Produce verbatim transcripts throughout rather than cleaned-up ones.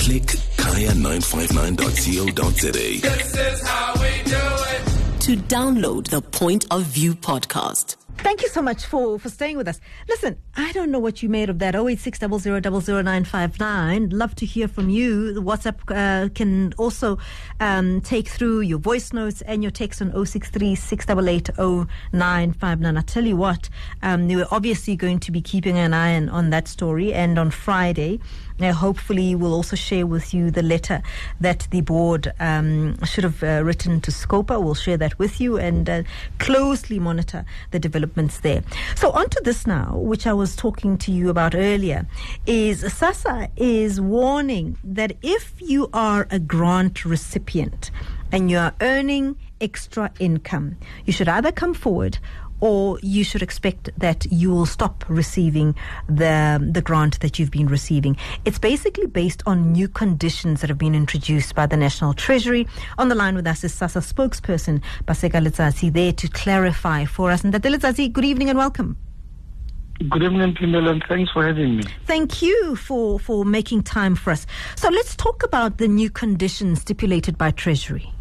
Click kaya nine five nine dot co dot za. This is how we do it. To download the Point of View podcast. Thank you so much for, for staying with us. Listen, I don't know what you made of that. oh eight six zero zero zero zero nine five nine. Love to hear from you. The WhatsApp uh, can also um, take through your voice notes and your text on oh six three six eight eight oh nine five nine. I tell you what, um, we're obviously going to be keeping an eye on, on that story. And on Friday, uh, hopefully we'll also share with you the letter that the board um, should have uh, written to Scopa. We'll share that with you and uh, closely monitor the development there. So on to this now, which I was talking to you about earlier, is SASSA is warning that if you are a grant recipient and you are earning extra income, you should either come forward or you should expect that you will stop receiving the the grant that you've been receiving. It's basically based on new conditions that have been introduced by the National Treasury. On the line with us is SASSA spokesperson Paseka Letsatsi there to clarify for us. And Letsatsi, good evening and welcome. Good evening, Pindel, and thanks for having me. Thank you for, for making time for us. So let's talk about the new conditions stipulated by Treasury.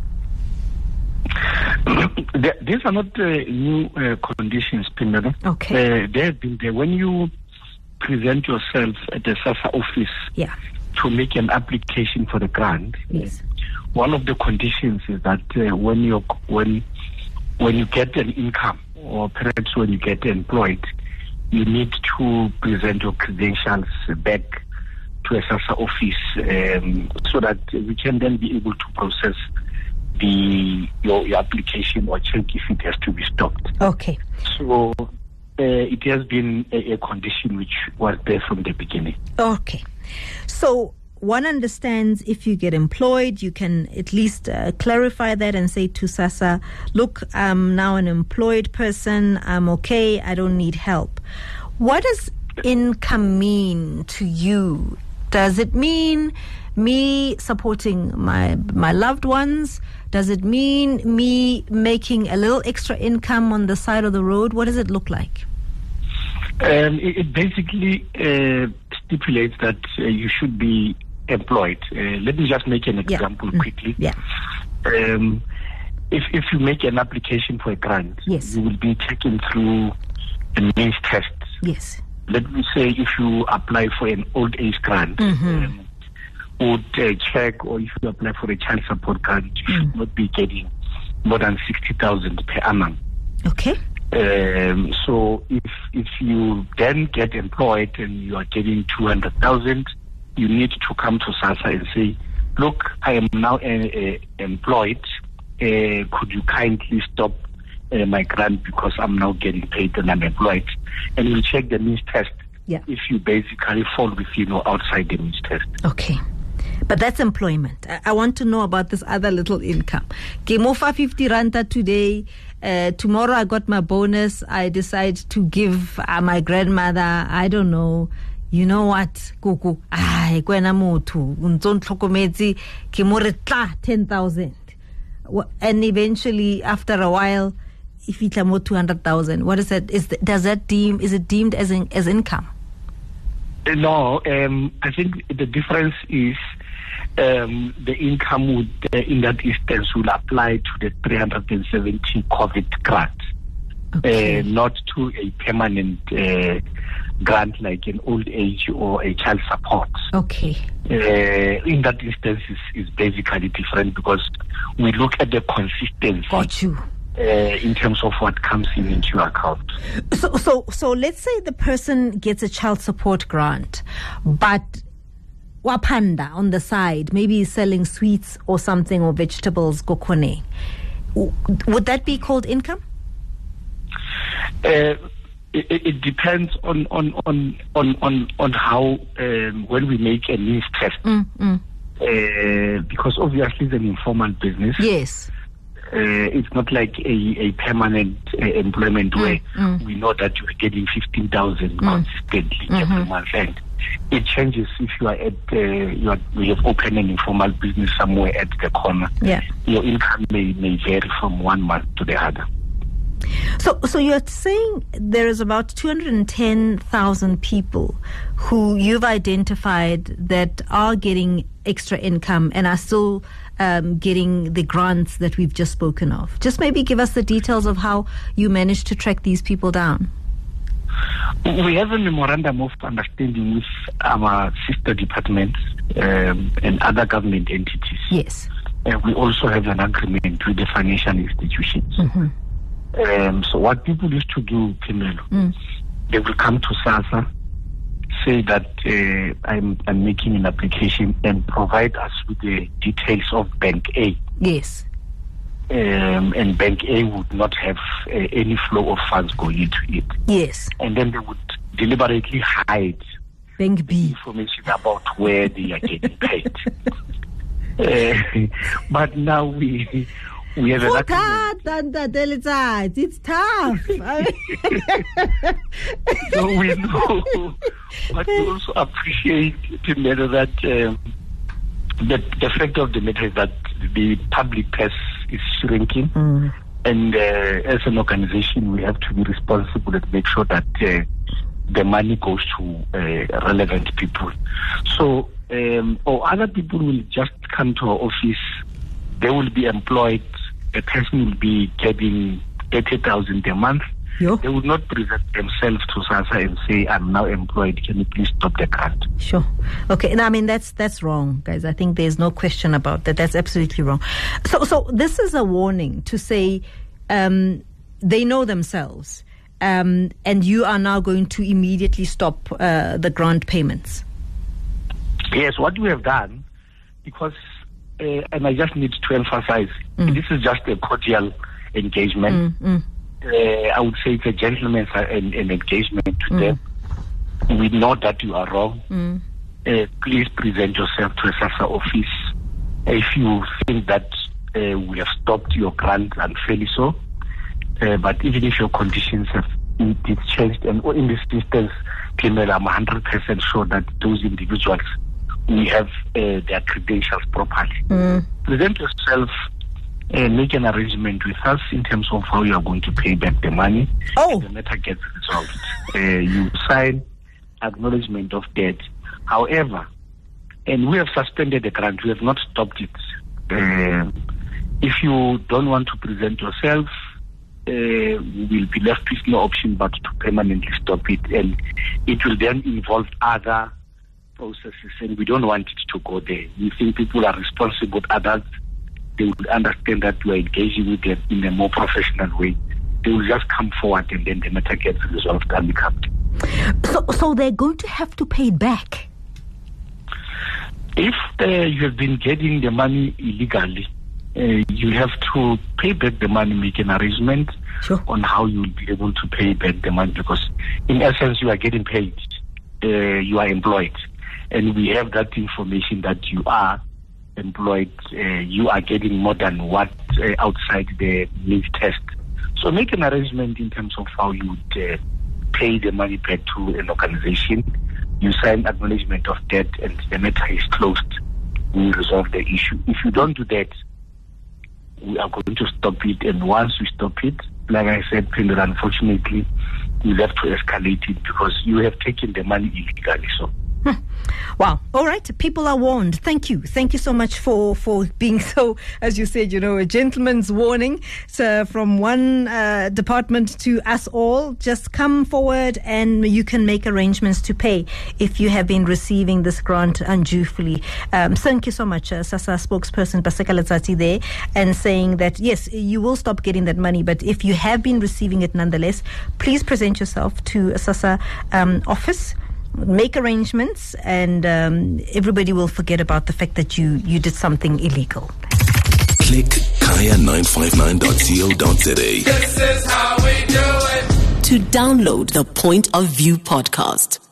These are not uh, new uh, conditions, Pindel. Okay. Uh, they have been there. When you present yourself at the SASSA office yeah. to make an application for the grant, yes. one of the conditions is that uh, when you when when you get an income, or perhaps when you get employed, you need to present your credentials back to a SASSA office um, so that we can then be able to process the your, your application or check if it has to be stopped. Okay. So uh, it has been a, a condition which was there from the beginning. Okay. So one understands if you get employed, you can at least uh, clarify that and say to SASSA, look, I'm now an employed person. I'm okay. I don't need help. What does income mean to you? Does it mean me supporting my my loved ones? Does it mean me making a little extra income on the side of the road? What does it look like? Um, it, it basically uh, stipulates that uh, you should be employed. Uh, let me just make an example yeah. quickly. Yeah. Um, if if you make an application for a grant, yes. you will be taken through a means test. Yes. Let me say if you apply for an old age grant, mm-hmm. um, would uh, check, or if you apply for a child support grant, you mm. should not be getting more than sixty thousand per annum. Okay. Um, so if if you then get employed and you are getting two hundred thousand, you need to come to SASSA and say, look, I am now uh, uh, employed. Uh, could you kindly stop uh, my grant because I'm now getting paid and I'm employed? And we'll check the means test. Yeah. If you basically fall within or outside the means test. Okay. But that's employment. I, I want to know about this other little income. Came over fifty randa today. Uh, tomorrow I got my bonus. I decide to give uh, my grandmother, I don't know, you know what, Kuku, ay, kwena motho, unzon tlhokometse, ke mo re tla ten thousand. And eventually, after a while, if it's more two hundred thousand, what is that? Is the, does that deem, is it deemed as in, as income? No, um, I think the difference is um, the income would, uh, in that instance, will apply to the three hundred seventy COVID grant, okay. uh, not to a permanent uh, grant like an old age or a child support. Okay. Uh, in that instance, is is basically different because we look at the consistency. Got you. Uh, in terms of what comes in into your account. So, so, so let's say the person gets a child support grant, but wapanda on the side, maybe he's selling sweets or something or vegetables, kokone. Would that be called income? Uh, it, it depends on on on on on, on how um, when we make a means test, mm, mm. Uh, because obviously it's an informal business. Yes. Uh, it's not like a, a permanent uh, employment mm, where mm. we know that you are getting fifteen thousand mm. consistently mm-hmm. every month. And it changes if you are at, uh, you, are, you have opened an informal business somewhere at the corner. Yeah. Your income may, may vary from one month to the other. So, so you're saying there is about two hundred ten thousand people who you've identified that are getting extra income and are still um, getting the grants that we've just spoken of. Just maybe give us the details of how you managed to track these people down. We have a memorandum of understanding with our sister departments um, and other government entities. Yes. And we also have an agreement with the financial institutions. Mm-hmm. Um, so what people used to do, Pimelo, Mm. they will come to SASSA, say that uh, I'm, I'm making an application and provide us with the details of Bank A. Yes. Um, and Bank A would not have uh, any flow of funds going into it. Yes. And then they would deliberately hide Bank B. information about where they are getting paid. uh, but now we we have an agreement. It's tough. So we know, but we also appreciate the matter that um, the, the fact of the matter is that the public purse is shrinking, Mm. and uh, as an organization, we have to be responsible and make sure that uh, the money goes to uh, relevant people. So, um, or other people will just come to our office. They will be employed. A person will be getting thirty thousand a month. Yo. They will not present themselves to SASSA and say, "I'm now employed. Can you please stop the grant?" Sure. Okay. No, I mean that's that's wrong, guys. I think there's no question about that. That's absolutely wrong. So, so this is a warning to say um, they know themselves, um, and you are now going to immediately stop uh, the grant payments. Yes, what we have done, because, uh, and I just need to emphasize, Mm. this is just a cordial engagement. Mm, mm, Uh, I would say it's a gentleman's uh, an, an engagement to them. We know that you are wrong. mm. Uh, please present yourself to a SASSA office. If you think that uh, we have stopped your grant unfairly so, uh, but even if your conditions have indeed changed, and in this instance, Pimela, I'm one hundred percent sure that those individuals, we have uh, their credentials properly. Mm. Present yourself, uh, make an arrangement with us in terms of how you are going to pay back the money. Oh. The matter gets resolved. Uh, you sign acknowledgement of debt. However, and we have suspended the grant, we have not stopped it. Uh, if you don't want to present yourself, uh, we will be left with no option but to permanently stop it, and it will then involve other processes, and we don't want it to go there. We think people are responsible adults. They will understand that we are engaging with them in a more professional way. They will just come forward, and then the matter gets resolved amicably. So, so they're going to have to pay it back. If uh, you have been getting the money illegally, uh, you have to pay back the money, make an arrangement Sure. on how you will be able to pay back the money, because in essence you are getting paid, uh, you are employed, and we have that information that you are employed, uh, you are getting more than what uh, outside the needs test. So make an arrangement in terms of how you would uh, pay the money back to an organization. You sign acknowledgement of debt, and the matter is closed. We resolve the issue. If you don't do that, we are going to stop it. And once we stop it, like I said, unfortunately, we have to escalate it because you have taken the money illegally. So. Wow. All right. People are warned. Thank you. Thank you so much for, for being so, as you said, you know, a gentleman's warning. So from one uh, department to us all, just come forward and you can make arrangements to pay if you have been receiving this grant unduly. Um, thank you so much, uh, SASSA spokesperson Paseka Letsatsi there, and saying that, yes, you will stop getting that money, but if you have been receiving it nonetheless, please present yourself to a SASSA um, office. Make arrangements, and um, everybody will forget about the fact that you, you did something illegal. Click kaya nine five nine dot co dot za. This is how we do it. To download the Point of View podcast,